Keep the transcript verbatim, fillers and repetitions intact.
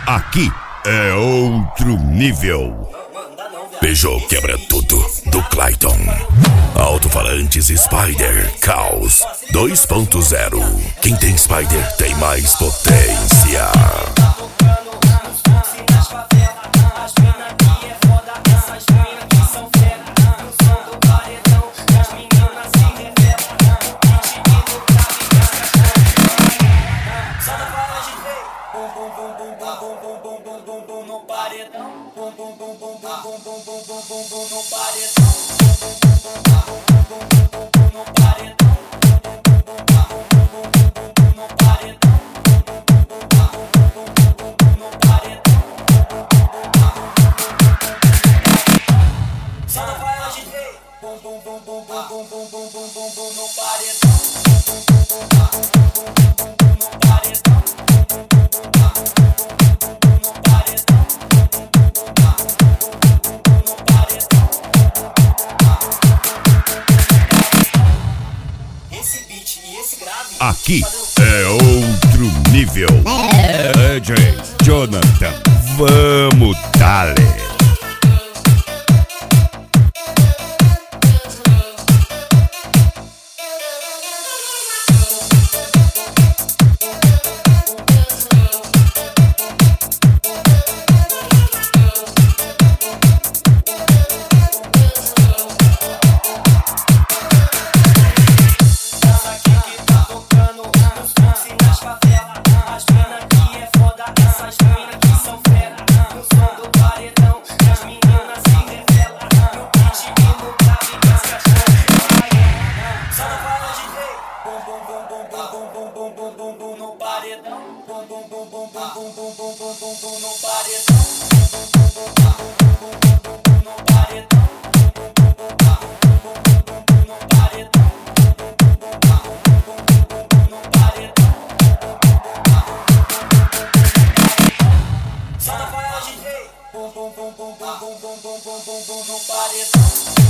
Aqui é outro nível. Peugeot quebra tudo, do Clayton. Alto-falantes Spider Caos dois ponto zero. Quem tem Spider tem mais potência. Aqui é outro nível. D J Jonathan, vamos dale. Só na voz de rei, bum bum bum bum bum bum bum bum bum bum bum no paredão.